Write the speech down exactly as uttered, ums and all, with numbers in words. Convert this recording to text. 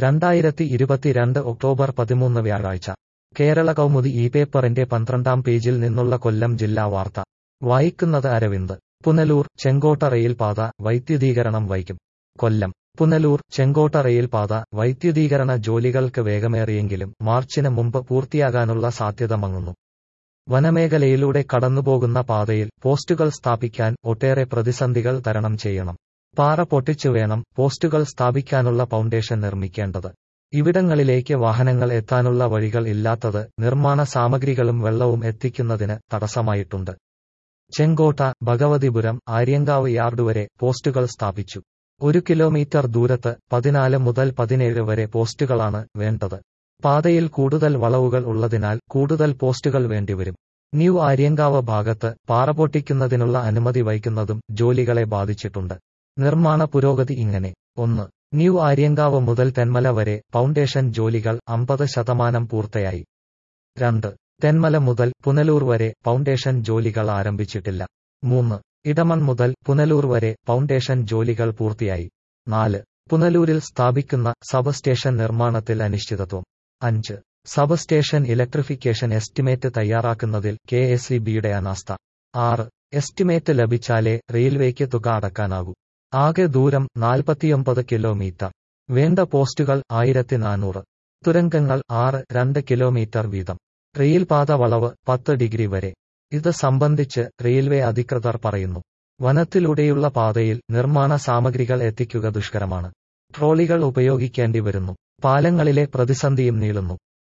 രണ്ടായിരത്തി ഇരുപത്തിരണ്ട് ഒക്ടോബർ പതിമൂന്ന് വ്യാഴാഴ്ച കേരള കൗമുദി ഈ പേപ്പറിന്റെ പന്ത്രണ്ടാം പേജിൽ നിന്നുള്ള കൊല്ലം ജില്ലാ വാർത്ത വായിക്കുന്നത് അരവിന്ദ്. പുനലൂർ ചെങ്കോട്ട റെയിൽപാത വൈദ്യുതീകരണം വൈകും. കൊല്ലം. പുനലൂർ ചെങ്കോട്ട റെയിൽപാത വൈദ്യുതീകരണ ജോലികൾക്ക് വേഗമേറിയെങ്കിലും മാർച്ചിന് മുമ്പ് പൂർത്തിയാകാനുള്ള സാധ്യത മങ്ങുന്നു. വനമേഖലയിലൂടെ കടന്നുപോകുന്ന പാതയിൽ പോസ്റ്റുകൾ സ്ഥാപിക്കാൻ ഒട്ടേറെ പ്രതിസന്ധികൾ തരണം ചെയ്യണം. പാറ പൊട്ടിച്ചു വേണം പോസ്റ്റുകൾ സ്ഥാപിക്കാനുള്ള ഫൗണ്ടേഷൻ നിർമ്മിക്കേണ്ടത്. ഇവിടങ്ങളിലേക്ക് വാഹനങ്ങൾ എത്താനുള്ള വഴികൾ ഇല്ലാത്തത് നിർമ്മാണ സാമഗ്രികളും വെള്ളവും എത്തിക്കുന്നതിന് തടസ്സമായിട്ടുണ്ട്. ചെങ്കോട്ട, ഭഗവതിപുരം, ആര്യങ്കാവ് യാർഡ് വരെ പോസ്റ്റുകൾ സ്ഥാപിച്ചു. ഒരു കിലോമീറ്റർ ദൂരത്ത് പതിനാല് മുതൽ പതിനേഴ് വരെ പോസ്റ്റുകളാണ് വേണ്ടത്. പാതയിൽ കൂടുതൽ വളവുകൾ ഉള്ളതിനാൽ കൂടുതൽ പോസ്റ്റുകൾ വേണ്ടിവരും. ന്യൂ ആര്യങ്കാവ് ഭാഗത്ത് പാറ പൊട്ടിക്കുന്നതിനുള്ള അനുമതി വൈകുന്നതും ജോലികളെ ബാധിച്ചിട്ടുണ്ട്. നിർമ്മാണ പുരോഗതി ഇങ്ങനെ: ഒന്ന്. ന്യൂ ആര്യങ്കാവ് മുതൽ തെന്മല വരെ ഫൗണ്ടേഷൻ ജോലികൾ അമ്പത് ശതമാനം പൂർത്തിയായി. രണ്ട്. തെന്മല മുതൽ പുനലൂർ വരെ ഫൗണ്ടേഷൻ ജോലികൾ ആരംഭിച്ചിട്ടില്ല. മൂന്ന്. ഇടമൺ മുതൽ പുനലൂർ വരെ ഫൗണ്ടേഷൻ ജോലികൾ പൂർത്തിയായി. നാല്. പുനലൂരിൽ സ്ഥാപിക്കുന്ന സബ് സ്റ്റേഷൻ നിർമ്മാണത്തിൽ അനിശ്ചിതത്വം. അഞ്ച്. സബ് സ്റ്റേഷൻ ഇലക്ട്രിഫിക്കേഷൻ എസ്റ്റിമേറ്റ് തയ്യാറാക്കുന്നതിൽ കെ എസ് ഇ ബിയുടെ അനാസ്ഥ. ആറ്. എസ്റ്റിമേറ്റ് ലഭിച്ചാലേ റെയിൽവേക്ക് തുക അടക്കാനാകൂ. ആകെ ദൂരം നാൽപ്പത്തിയൊമ്പത് കിലോമീറ്റർ. വേണ്ട പോസ്റ്റുകൾ ആയിരത്തി നാനൂറ്. തുരങ്കങ്ങൾ ആറ് രണ്ട് കിലോമീറ്റർ വീതം. റെയിൽപാത വളവ് പത്ത് ഡിഗ്രി വരെ. ഇത് സംബന്ധിച്ച് റെയിൽവേ അധികൃതർ പറയുന്നു. വനത്തിലൂടെയുള്ള പാതയിൽ നിർമ്മാണ സാമഗ്രികൾ എത്തിക്കുക ദുഷ്കരമാണ്. ട്രോളികൾ ഉപയോഗിക്കേണ്ടി വരുന്നു. പാലങ്ങളിലെ പ്രതിസന്ധിയും നീളുന്നു.